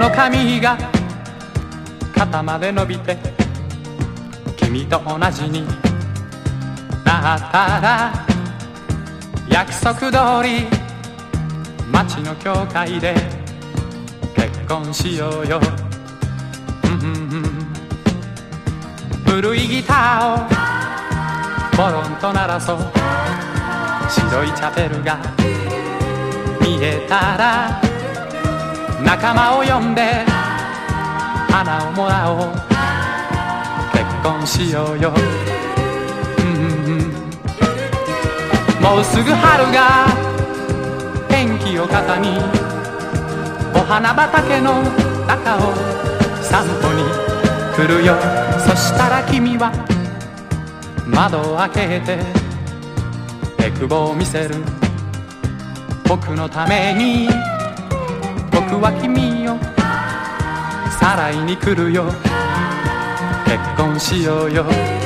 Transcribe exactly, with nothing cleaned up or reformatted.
の髪が肩まで伸びて君と同じになったら約束通り街の教会で結婚しようよ、うんうんうん、古いギターをポロンと鳴らそう、白いチャペルが見えたら仲間を呼んで花をもらおう、結婚しようよ、うんうんうん、もうすぐ春が天気を肩にお花畑の中を散歩に来るよ。そしたら君は窓を開けてえくぼを見せる、僕のために僕は君をさらいに来るよ、結婚しようよ。